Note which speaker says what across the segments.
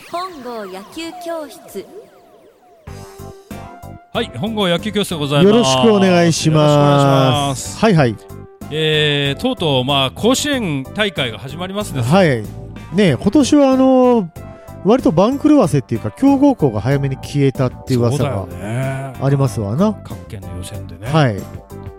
Speaker 1: 本郷野球教室。
Speaker 2: はい、本郷野球教室でございます。
Speaker 3: よろしくお願いします。はいはい。
Speaker 2: とうとう甲子園大会が始まりますです。
Speaker 3: はいね、今年は割と番狂わせっていうか強豪校が早めに消えたっていう噂がありますわな。
Speaker 2: 各県の予選でね、
Speaker 3: はい、
Speaker 2: なんか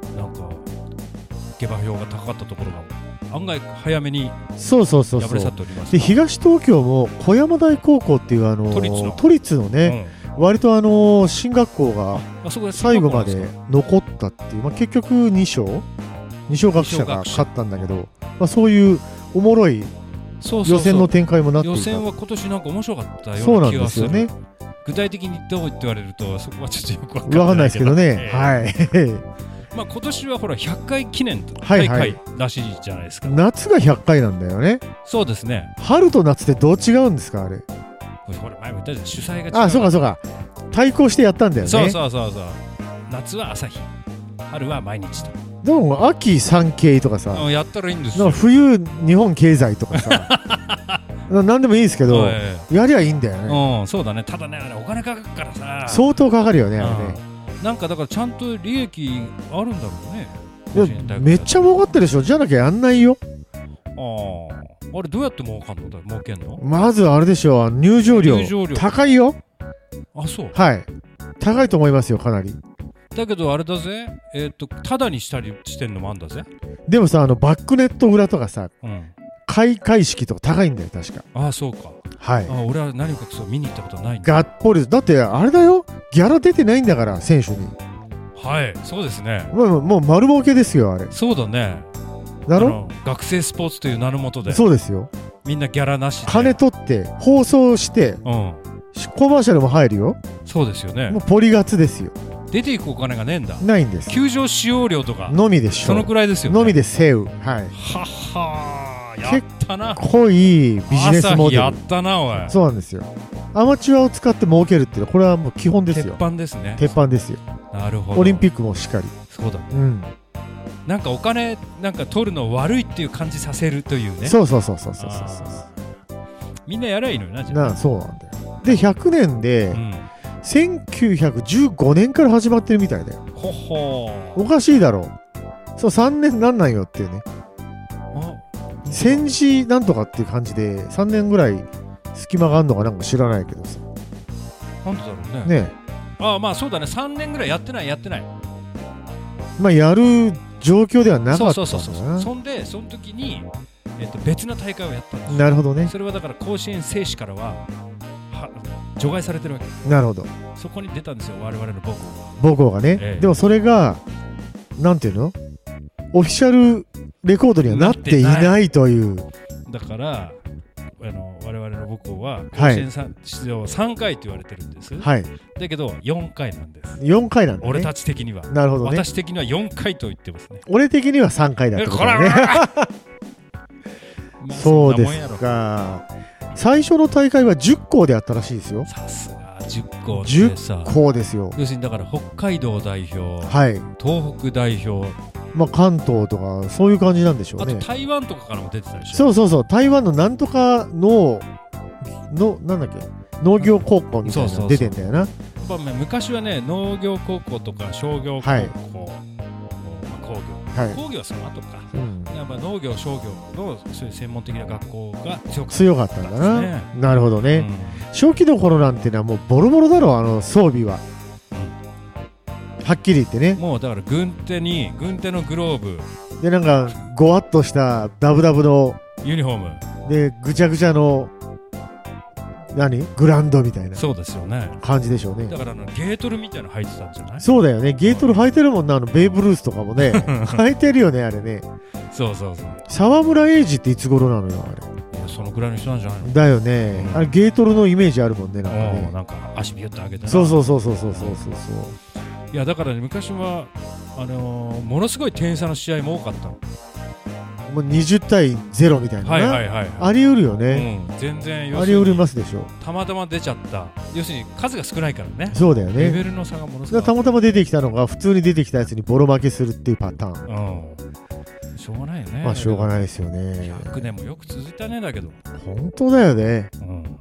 Speaker 2: 下馬評が高かったところが案外早めに敗れ去っております。
Speaker 3: で東東京も小山台高校っていう都立のね、割と進学校が最後まで残ったっていう、結局二松学舎が勝ったんだけど、そういうおもろい予選の展開もなっていた。
Speaker 2: 予選は今年なんか面白かったような気がする。そうなんですよね。具体的にどうって言われるとそこはちょっとよく分からないですけどね。はい。今年はほら100回記念大会らしいじゃないですか。
Speaker 3: 夏が100回なんだよね。
Speaker 2: そうですね。
Speaker 3: 春と夏ってどう違うんですかあれ。
Speaker 2: これ前も言ったじゃん、主催が違う。
Speaker 3: あ、そうかそうか。対抗してやったんだよね。
Speaker 2: そう。夏は朝日、春は毎日と。
Speaker 3: でも秋産経とかさ、
Speaker 2: やったらいいんですよ。
Speaker 3: 冬日本経済とかさ何でもいいですけど、やりゃいいんだよね。
Speaker 2: そうだね。ただね、あれお金かかるからさ。
Speaker 3: 相当かかるよね、あれね。
Speaker 2: なんかだからちゃんと利益あるんだろうね。
Speaker 3: めっちゃ儲かってるでしょ。じゃなきゃやんないよ。
Speaker 2: あれどうやって儲けんの？
Speaker 3: まずあれでしょ、入場料高いよ。
Speaker 2: あ、そう。
Speaker 3: はい、高いと思いますよ、かなり。
Speaker 2: だけどあれだぜ、タダにしたりしてんのもあんだぜ。
Speaker 3: でもさ、バックネット裏とかさ、開会式とか高いんだよ確か。
Speaker 2: あ、そうか。
Speaker 3: はい。
Speaker 2: 俺は何か見に行ったことないんだ。
Speaker 3: がっぽり。だってあれだよ、ギャラ出てないんだから選手に。
Speaker 2: はい、そうですね。
Speaker 3: もう丸儲けですよあれ。
Speaker 2: そうだね。
Speaker 3: だろ？
Speaker 2: 学生スポーツという名のもとで。
Speaker 3: そうですよ。
Speaker 2: みんなギャラなしで
Speaker 3: 金取って放送して、コマーシャルも入るよ。
Speaker 2: そうですよね。
Speaker 3: もうポリガツですよ。
Speaker 2: 出ていくお金がねえんだ。
Speaker 3: ないんです。
Speaker 2: 球場使用料とか
Speaker 3: のみでしょ。
Speaker 2: そのくらいですよね。
Speaker 3: のみでセウ。はい。
Speaker 2: やったな。
Speaker 3: 結構いいビジネスモデル。
Speaker 2: やったなおい。
Speaker 3: そうなんですよ。アマチュアを使って儲けるっていうのはこれはもう基本ですよ。
Speaker 2: 鉄板ですね。
Speaker 3: 鉄板ですよ。
Speaker 2: なるほど。
Speaker 3: オリンピックもしっかり。
Speaker 2: そうだね。なんかお金なんか取るの悪いっていう感じさせるというね。
Speaker 3: そう。
Speaker 2: みんなやればいいのよな。
Speaker 3: そうなんだよ。で100年で、1915年から始まってるみたいだよ。おかしいだろう。そう3年なんなんよっていうね。戦時なんとかっていう感じで3年ぐらい隙間があるのかなんか知らないけどさ。
Speaker 2: なんでだろうね。そうだね。3年ぐらいやってない。やる
Speaker 3: 状況ではなかったんだな。
Speaker 2: そんでその時に、別の大会をやったんです。
Speaker 3: なるほどね。
Speaker 2: それはだから甲子園選手からは除外されてるわけ。
Speaker 3: なるほど。
Speaker 2: そこに出たんですよ、我々の
Speaker 3: 母校がね。でもそれがなんていうの、オフィシャルレコードにはなっていないという。
Speaker 2: だから我々の母校は甲子園出場3回と言われてるんです。だけど4回なんです。
Speaker 3: 4回なんだね。
Speaker 2: 俺たち的には。
Speaker 3: なるほどね。
Speaker 2: 私的には4回と言ってますね。
Speaker 3: 俺的には3回だってことだね。そうですか。最初の大会は10校でやったらしいですよ。
Speaker 2: さすが10校
Speaker 3: でさ。10校ですよ。
Speaker 2: 要するにだから北海道代表、東北代表、
Speaker 3: 関東とかそういう感じなんでしょうね。
Speaker 2: あと台湾とかからも出てたでしょ。
Speaker 3: そう台湾のなんとかのなんだっけ、農業高校みたいなの出てんだよな。
Speaker 2: 昔はね、農業高校とか商業高校、工業はその後か。やっぱ農業商業のそういう専門的な学校が
Speaker 3: 強かったんだな。なるほどね。初期の頃なんてのはもうボロボロだろう、装備は。はっきり言ってね。
Speaker 2: もうだから軍手のグローブ
Speaker 3: で、なんかゴワッとしたダブダブの
Speaker 2: ユニフォーム
Speaker 3: でぐちゃぐちゃのグランドみたいな。
Speaker 2: そうですよね。
Speaker 3: 感じでしょうね。
Speaker 2: だからゲートルみたいなの履いてたんじゃない？
Speaker 3: そうだよね。ゲートル履いてるもんな。ベーブ・ルースとかもね履いてるよね、あれね。
Speaker 2: そう。
Speaker 3: 沢村栄治っていつ頃なのよ、あれ。
Speaker 2: そのぐらいの人なんじゃないの？
Speaker 3: だよね。あれゲートルのイメージあるもんね、なんかね。
Speaker 2: なんか足ビュッと上げて。
Speaker 3: そう。
Speaker 2: いやだからね、昔はものすごい点差の試合も多かったの。
Speaker 3: もう20対0みたいな。あり得るよね。
Speaker 2: 全然
Speaker 3: あり得るますでしょ。
Speaker 2: たまたま出ちゃった。要するに数が少ないからね。
Speaker 3: そうだよね。
Speaker 2: レベルの差がものすごい。
Speaker 3: たまたま出てきたのが普通に出てきたやつにボロ負けするっていうパターン。
Speaker 2: しょうがないよね。
Speaker 3: しょうがないですよね。
Speaker 2: 100年もよく続いたね。だけど
Speaker 3: 本当だよね。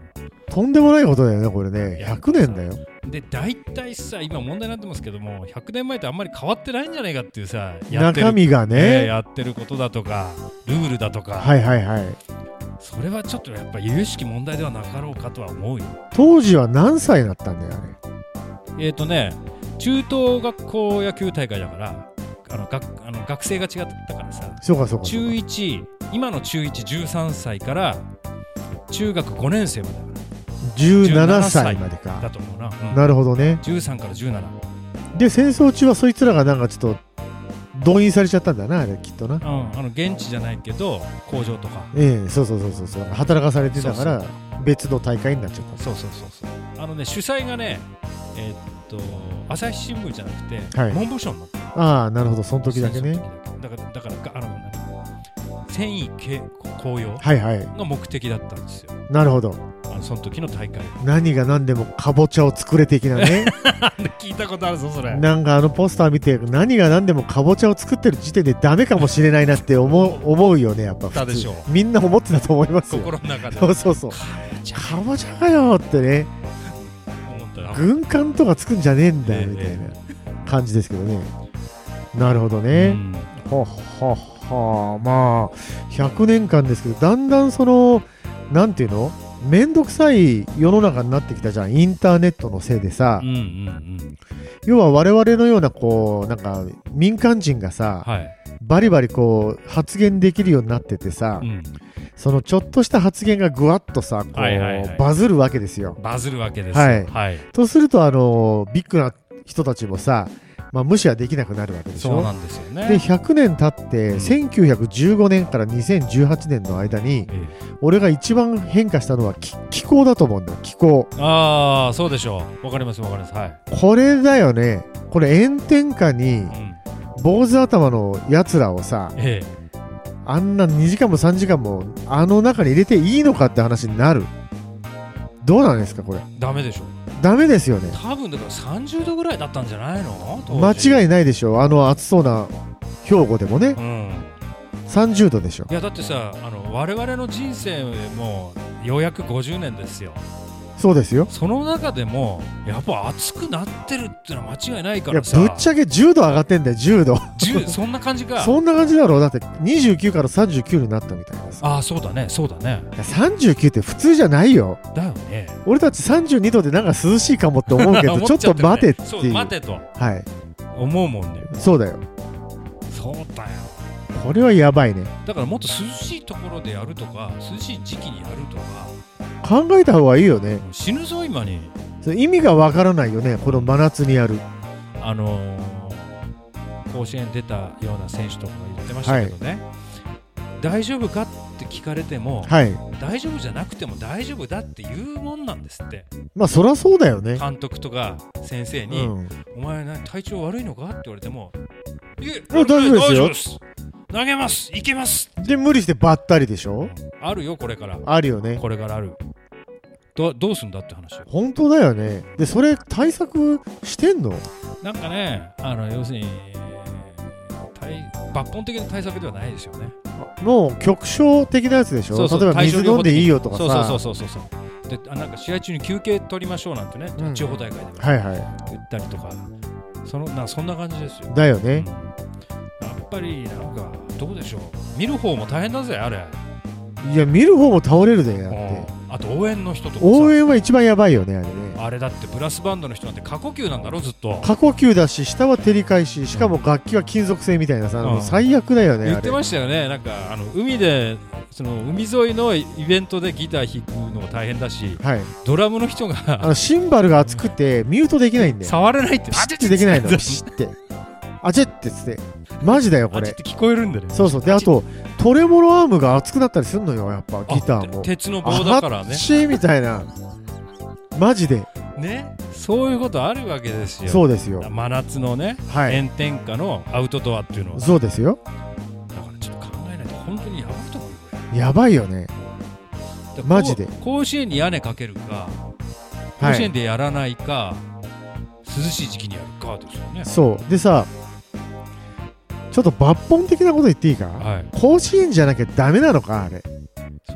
Speaker 3: とんでもないことだよねこれね。100年だよ。
Speaker 2: で大体さ今問題になってますけども100年前とあんまり変わってないんじゃないかっていうさ
Speaker 3: 中身がね、
Speaker 2: やってることだとかルールだとか、
Speaker 3: はいはいはい、
Speaker 2: それはちょっとやっぱ由々しき問題ではなかろうかとは思うよ。
Speaker 3: 当時は何歳だったんだよあれ。
Speaker 2: 中等学校野球大会だから学生が違ったからさ。
Speaker 3: そうかそうか。
Speaker 2: 中1今の中113歳から中学5年生までだから
Speaker 3: 17歳までか
Speaker 2: だと思うな、
Speaker 3: なるほどね。
Speaker 2: 13から17
Speaker 3: で戦争中はそいつらがなんかちょっと動員されちゃったんだなあれきっとな、
Speaker 2: 現地じゃないけど工場とか
Speaker 3: そう働かされてたから別の大会になっちゃった。
Speaker 2: そう主催がね朝日新聞じゃなくて、はい、文部省の
Speaker 3: なるほどその時だけね。
Speaker 2: だから繊維紅葉が目的だったんですよ。
Speaker 3: なるほど。
Speaker 2: その時の大会
Speaker 3: 何が何でもかぼちゃを作れ的なね
Speaker 2: 聞いたことあるぞそれ。
Speaker 3: なんかポスター見て何が何でもかぼちゃを作ってる時点でダメかもしれないなって思うよねやっぱ普通みんな思ってたと思いますよ
Speaker 2: 心の中で。
Speaker 3: そうかぼちゃかよってね軍艦とかつくんじゃねえんだよみたいな感じですけどね。なるほどね。まあ100年間ですけどだんだんなんていうのめんどくさい世の中になってきたじゃんインターネットのせいでさ、要は我々のようななんか民間人がさ、バリバリ発言できるようになっててさ、そのちょっとした発言がぐわっとさバズるわけですよ。
Speaker 2: バズるわけですよ。
Speaker 3: とするとビッグな人たちもさ無視はできなくなるわけでしょ。
Speaker 2: そうなんですよね。
Speaker 3: で100年経って、1915年から2018年の間に、俺が一番変化したのは気候だと思うんだよ。気候。
Speaker 2: そうでしょう。わかります。
Speaker 3: これだよね。これ炎天下に、坊主頭のやつらをさ、あんな2時間も3時間も中に入れていいのかって話になる。どうなんですかこれ。
Speaker 2: ダメでしょ。
Speaker 3: ダメですよね。
Speaker 2: 多分だから30度ぐらいだったんじゃないの。
Speaker 3: 間違いないでしょ。暑そうな兵庫でもね、30度でしょ。
Speaker 2: いやだってさ我々の人生もようやく50年ですよ。
Speaker 3: そうですよ。
Speaker 2: その中でもやっぱ暑くなってるっていうのは間違いないからさ。
Speaker 3: いやぶっちゃけ10度上がってんだよ。10度
Speaker 2: そんな感じか。
Speaker 3: そんな感じだろう。だって29から39になったみたいです。
Speaker 2: そうだね
Speaker 3: 39って普通じゃないよ。
Speaker 2: だよね。
Speaker 3: 俺たち32度でなんか涼しいかもって思うけどちょっと待てっていう。
Speaker 2: そう待てと思うもんね。
Speaker 3: そうだよ。
Speaker 2: そうだよ。
Speaker 3: これはやばいね。
Speaker 2: だからもっと涼しいところでやるとか涼しい時期にやるとか
Speaker 3: 考えた方がいいよね。
Speaker 2: 死ぬぞ今に。
Speaker 3: 意味がわからないよねこの真夏にやる。
Speaker 2: 甲子園出たような選手とか言ってましたけどね、大丈夫かって聞かれても、大丈夫じゃなくても大丈夫だって言うもんなんですって。
Speaker 3: そりゃそうだよね。
Speaker 2: 監督とか先生に、お前体調悪いのかって言われても
Speaker 3: 大丈夫ですよ
Speaker 2: 投げますいけます
Speaker 3: で無理してばったりでしょ。
Speaker 2: あるよこれから。
Speaker 3: あるよね。
Speaker 2: これからある。どうすんだって話。
Speaker 3: 本当だよね。でそれ対策してんの。
Speaker 2: なんかね要するに抜本的な対策ではないですよね。
Speaker 3: もう局所的なやつでしょ。例えば水飲んでいいよとかさ。そう
Speaker 2: でなんか試合中に休憩取りましょうなんてね、地方大会でも言ったりとか、そんな感じですよ。
Speaker 3: だよね。
Speaker 2: やっぱりなんかどうでしょう。見る方も大変だぜあれ。
Speaker 3: いや見る方も倒れるでやって。
Speaker 2: あと応援の人とかさ。
Speaker 3: 応援は一番やばいよねあれね。
Speaker 2: あれだってブラスバンドの人なんて過呼吸なんだろずっと。
Speaker 3: 過呼吸だし下は照り返し、しかも楽器は金属製みたいなさ、最悪だよね。
Speaker 2: 言ってましたよね。なんか海で海沿いのイベントでギター弾くのが大変だし、ドラムの人が
Speaker 3: シンバルが熱くてミュートできないんだよ。
Speaker 2: 触れないって。
Speaker 3: ピシッてできないの。ピシッてあちってつってマジだよこれ。
Speaker 2: って聞こえるんだよね。
Speaker 3: そうであとトレモロアームが熱くなったりするのよやっぱギターも。
Speaker 2: 鉄の棒だからね。
Speaker 3: あっちみたいなマジで
Speaker 2: ね。そういうことあるわけですよ。
Speaker 3: そうですよ。
Speaker 2: 真夏のね、炎天下のアウトドアっていうのは。
Speaker 3: そうですよ。
Speaker 2: だからちょっと考えないと本当にやばいと思うよ。
Speaker 3: やばいよねマジで。
Speaker 2: 甲子園に屋根かけるか、甲子園でやらないか、涼しい時期にやるかですよね。
Speaker 3: そうでさ、ちょっと抜本的なこと言っていいか、甲子園じゃなきゃダメなのかあれ。
Speaker 2: そ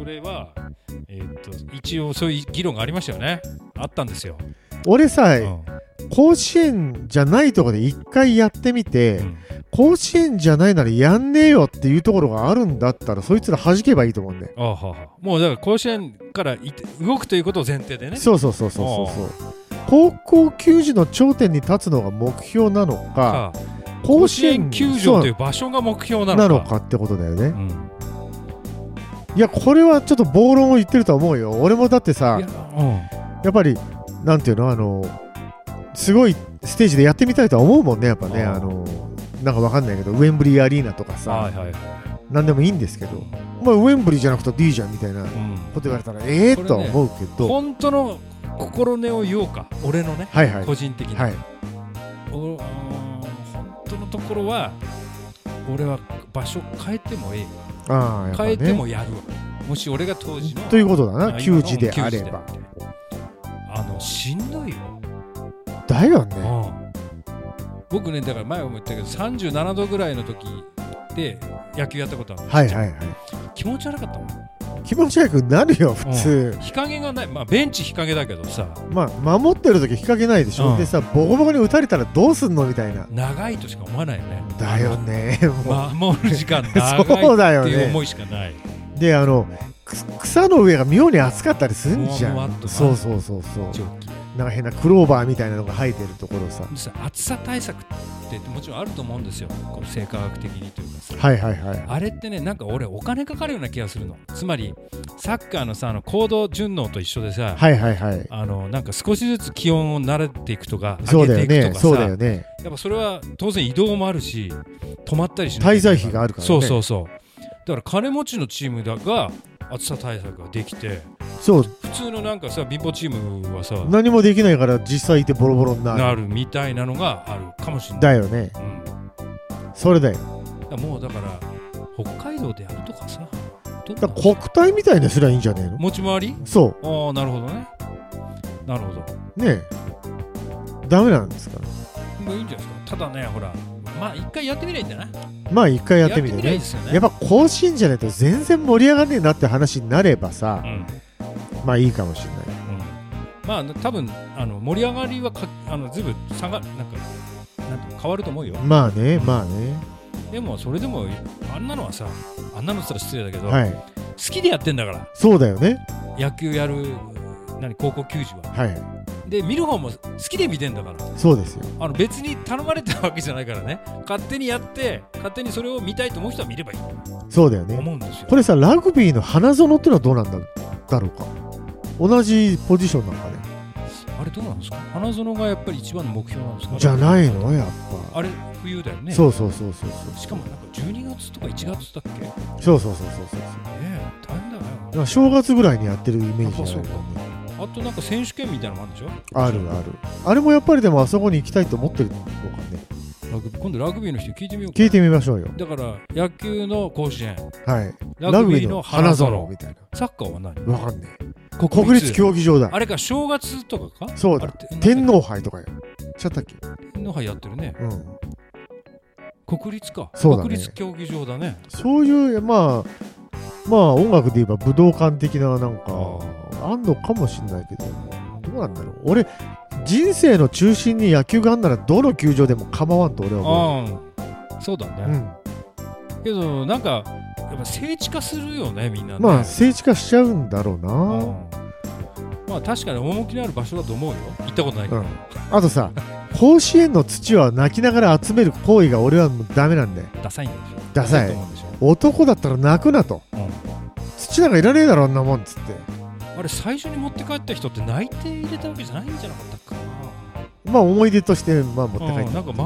Speaker 2: それは、一応そういう議論がありましたよね。あったんですよ。
Speaker 3: 俺さ、甲子園じゃないところで一回やってみて、甲子園じゃないならやんねえよっていうところがあるんだったら、そいつら弾けばいいと思うんで。
Speaker 2: もうだから甲子園から動くということを前提でね。
Speaker 3: そう。高校球児の頂点に立つのが目標なのか、
Speaker 2: 甲子園球場という場所が目標なのか
Speaker 3: ってことだよね。いや、これはちょっと暴論を言ってると思うよ。俺もだってさ、やっぱりなんていうの、すごいステージでやってみたいとは思うもんね、やっぱね。なんかわかんないけど、ウェンブリーアリーナとかさ、なんでもいいんですけど、ウェンブリーじゃなくていいじゃんみたいなこと言われたら、とは思うけど、
Speaker 2: 本当の心根を言おうか、俺のね、個人的に、本当のところは、俺は場所変えてもいい、変えてもやる、もし俺が当時の
Speaker 3: ということだな、球児であれば。
Speaker 2: しんどいよ。
Speaker 3: だよね。
Speaker 2: 僕ね、だから前も言ったけど、37度ぐらいの時で野球やったことあるんですよ。気持ち悪かったもん。
Speaker 3: 気持ち悪くなるよ、普通。
Speaker 2: 日陰がない、ベンチ日陰だけどさ、
Speaker 3: 守ってる時日陰ないでしょ。でさ、ボコボコに打たれたらどうすんのみたいな。
Speaker 2: 長いとしか思わないよね。
Speaker 3: だよね。
Speaker 2: 守る時間長いっていう思いしかない。
Speaker 3: で、草の上が妙に暑かったりするんじゃん。そう。なんか変なクローバーみたいなのが生えてるところさ。
Speaker 2: 暑さ対策ってもちろんあると思うんですよ。生化学的にというかさ。あれってね、なんか俺お金かかるような気がするの。つまりサッカーのさ、高度順応と一緒でさ、なんか少しずつ気温を慣れていくとか上げていくとかさ、そうだよね。やっぱそれは当然移動もあるし、止まったりしない。
Speaker 3: 滞在費があるからね。
Speaker 2: そう。だから金持ちのチームが暑さ対策ができて、
Speaker 3: そう
Speaker 2: 普通のなんかさ、貧乏チームはさ、
Speaker 3: 何もできないから実際いてボロボロになる
Speaker 2: みたいなのがあるかもしれない。
Speaker 3: だよね。それだよ。
Speaker 2: もうだから北海道でやるとかさ、
Speaker 3: 国体みたいにすりゃいいんじゃねえの。
Speaker 2: 持ち回り。
Speaker 3: そう。
Speaker 2: なるほどね。なるほど
Speaker 3: ね。ダメなんですか。
Speaker 2: もういいんじゃないですか。ただね、ほら、一回やってみないんだ
Speaker 3: な。一回やってみてね。やっぱ甲子園じゃないと全然盛り上がんねえなって話になればさ、いいかもしれ
Speaker 2: ない。多分盛り上がりはずいぶん差がなんか変わると思うよ。でもそれでもあんなのはさ、あんなのって言ったら失礼だけど、好きでやってんだから。
Speaker 3: そうだよね。
Speaker 2: 野球やる高校球児は。で見る方も好きで見てんだから。
Speaker 3: そうですよ。
Speaker 2: 別に頼まれたわけじゃないからね。勝手にやって勝手にそれを見たいと思う人は見ればいい。
Speaker 3: そうだよね。
Speaker 2: 思うんですよ。
Speaker 3: これさ、ラグビーの花園ってのはどうなんだろうか。同じポジションなんかね。
Speaker 2: あれどうなんですか。花園がやっぱり一番の目標なんですか。
Speaker 3: じゃないのやっぱ。
Speaker 2: あれ冬だよね。
Speaker 3: そう。
Speaker 2: しかもなんか12月とか1月だっけ。
Speaker 3: そう。
Speaker 2: 大変だ
Speaker 3: よ。正月ぐらいにやってるイメージじゃないかね。
Speaker 2: あとなんか選手権みたいなのもあるんでしょ。
Speaker 3: ある。あれもやっぱりでもあそこに行きたいと思ってるのかね。
Speaker 2: 今度ラグビーの人聞いてみようか。
Speaker 3: 聞いてみましょうよ。
Speaker 2: だから野球の甲子園、
Speaker 3: ラグビーの花園みたいな。
Speaker 2: サッカーは何？
Speaker 3: わかんねえ。国立競技場だ。
Speaker 2: あれか、正月とかか。
Speaker 3: そうだ。天皇杯とかやっちゃったっけ。
Speaker 2: 天皇杯やってるね。国立か。国立競技場だね。
Speaker 3: そういう音楽で言えば武道館的ななんかあんのかもしれないけど、どうなんだろう。俺人生の中心に野球があんならどの球場でも構わんと俺は思
Speaker 2: う。そうだね。けどなんかやっぱ聖地化するよね、みんなね。
Speaker 3: 聖地化しちゃうんだろうな。
Speaker 2: 確かに趣のある場所だと思うよ。行ったことないけど。
Speaker 3: あとさ、甲子園の土は泣きながら集める行為が俺はもうダメなんで。
Speaker 2: ダサいんでしょ。
Speaker 3: ダサい。男だったら泣くなと。土なんかいらねえだろ、あんなもんっつって。
Speaker 2: あれ最初に持って帰った人って泣いて入れたわけじゃないんじゃなかったかな。
Speaker 3: 思い出として持って帰った。
Speaker 2: なんか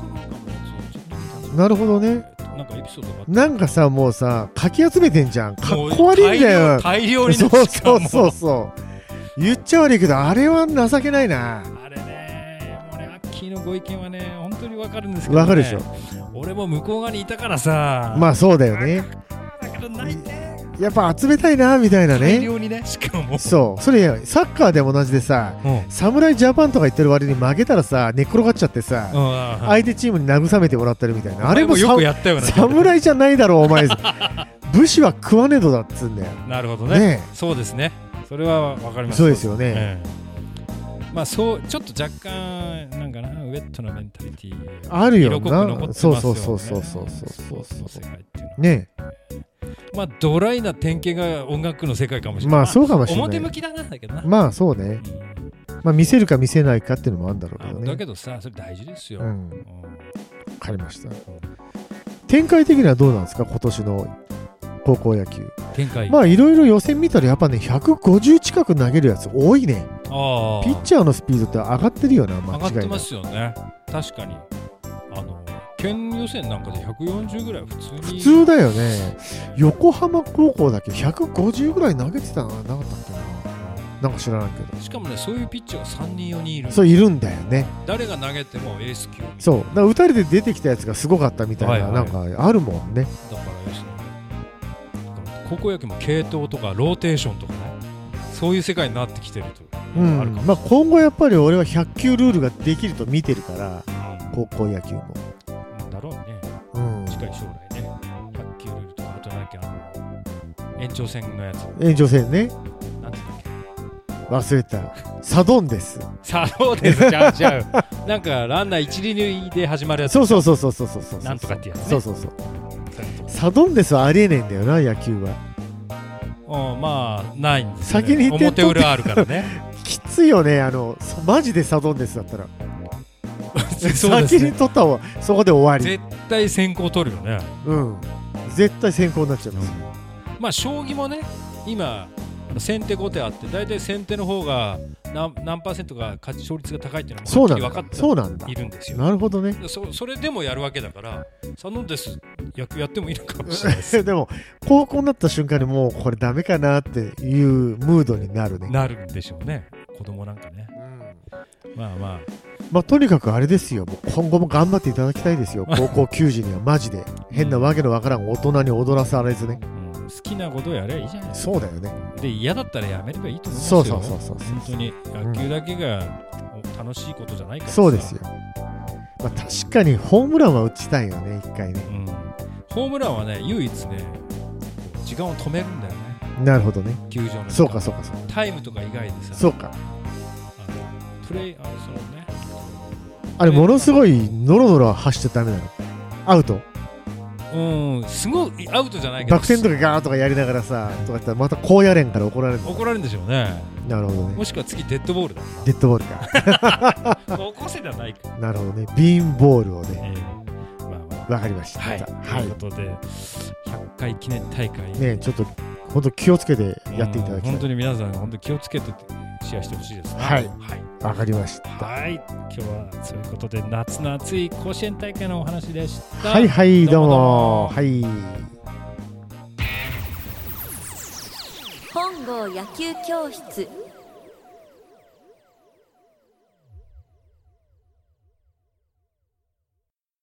Speaker 3: なるほどね。
Speaker 2: なんかエピソードが
Speaker 3: なんかさ、もうさ、かき集めてんじゃん。かっこ悪いんだよ。
Speaker 2: 大量に。
Speaker 3: そう。言っちゃ悪いけど、あれは情けないな。
Speaker 2: あれね、俺アッキーのご意見はね、本当にわかるんですけどね。
Speaker 3: わかるでしょ。
Speaker 2: 俺も向こう側にいたからさ。
Speaker 3: そうだよね。
Speaker 2: だけど泣いて。
Speaker 3: やっぱ集めたいなみたいなね。
Speaker 2: 大量にね、しかも。
Speaker 3: そう。それサッカーでも同じでさ、侍ジャパンとか言ってる割に負けたらさ、寝っ転がっちゃってさ、相手チームに慰めてもらったりみたいな。あれも
Speaker 2: よくやったよね。
Speaker 3: 侍じゃないだろうお前。 武士は食わねどだっつうんだよ。
Speaker 2: なるほどね。そうですね。それはわかります。
Speaker 3: そうですよね。
Speaker 2: まあそうちょっと若干なんかなウェットなメンタリティ
Speaker 3: あるよな。
Speaker 2: そう
Speaker 3: そう
Speaker 2: 世界っていうの
Speaker 3: ね。
Speaker 2: まあドライな典型が音楽の世界かもしれない。
Speaker 3: まあそうかもしれない。
Speaker 2: 表向きだなだけどな。
Speaker 3: まあそうね。まあ見せるか見せないかっていうのもあるんだろうけどね。
Speaker 2: だけどさそれ大事ですよ。わ
Speaker 3: かりました。展開的にはどうなんですか今年の高校野球。
Speaker 2: 展開。
Speaker 3: まあいろいろ予選見たらやっぱね150近く投げるやつ多いね。ピッチャーのスピードって上がってるよな。
Speaker 2: 上がってますよね。確かに県予選なんかで140ぐらい普
Speaker 3: 通だよね。横浜高校だけ150ぐらい投げてたのなかったっけな。なんか知らないけど。
Speaker 2: しかもねそういうピッチャーが3人4人いる。
Speaker 3: そういるんだよね。
Speaker 2: 誰が投げてもエース級。
Speaker 3: そうだから打たれて出てきたやつがすごかったみたいな、なんかあるもんね。
Speaker 2: だから高校野球も継投とかローテーションとかねそういう世界になってきてると。
Speaker 3: まあ今後やっぱり俺は100球ルールができると見てるから、高校野球も。
Speaker 2: だろうね。近い将来ね。100球ルールとかあとなんか延長戦のやつ。
Speaker 3: 延長戦ね。忘れた。サドンデス。
Speaker 2: サドンデスちゃう。なんかランナー一塁二塁で始まるやつ。
Speaker 3: そう。
Speaker 2: なんとかってやつね。
Speaker 3: そう。サドンデスはありえねえんだよな野球は。
Speaker 2: まあないんですよね。
Speaker 3: 先に
Speaker 2: 表裏あるからね。
Speaker 3: きついよねマジでサドンデスだったら。先に取った方がそこで終わり。
Speaker 2: 絶対先行取るよね。
Speaker 3: 絶対先行になっちゃいます。
Speaker 2: まあ将棋もね今先手後手あって大体先手の方が何パーセントが勝率が高いっていうのもはっきり分かっているんですよ。
Speaker 3: なるほどね。
Speaker 2: それでもやるわけだからサドンデスやってもいいのかもしれないです。
Speaker 3: でも高校になった瞬間にもうこれダメかなっていうムードになるね。
Speaker 2: なるんでしょうね子供なんかね。ま
Speaker 3: あとにかくあれですよ。もう今後も頑張っていただきたいですよ。高校球児にはマジで変なわけのわからん大人に踊らされずね。
Speaker 2: 好きなことをやればいいじゃないですか。
Speaker 3: そうだよね。
Speaker 2: で嫌だったらやめればいいと思いますよ。
Speaker 3: そう
Speaker 2: 本当に野球だけが楽しいことじゃないからさ。
Speaker 3: そうですよ。まあ確かにホームランは打ちたいよね一回ね。
Speaker 2: ホームランはね唯一ね時間を止めるんだよね。
Speaker 3: なるほどね。
Speaker 2: 球場の
Speaker 3: そうか。
Speaker 2: タイムとか以外でさ。
Speaker 3: そうか。
Speaker 2: プレイそうね。
Speaker 3: あれものすごいノロノロ走っちゃダメなの。アウト。
Speaker 2: すごいアウトじゃないけど
Speaker 3: バク転とかガーとかやりながらさとかやったらまたこうやれんから怒られる
Speaker 2: んでしょうね。
Speaker 3: なるほどね。
Speaker 2: もしくは次デッドボールだ。
Speaker 3: デッドボールか。
Speaker 2: 高校生ではないか。
Speaker 3: なるほどね。ビーンボールをね。わかりました。
Speaker 2: ということで100回記念大会
Speaker 3: ねちょっと本当気をつけてやっていただきたい。
Speaker 2: 本当に皆さん本当に気をつけてシェアしてほしいですね。わ
Speaker 3: かりました。
Speaker 2: 今日はそういうことで夏の暑い甲子園大会のお話でした。
Speaker 3: どうも。
Speaker 1: 本郷野球教室。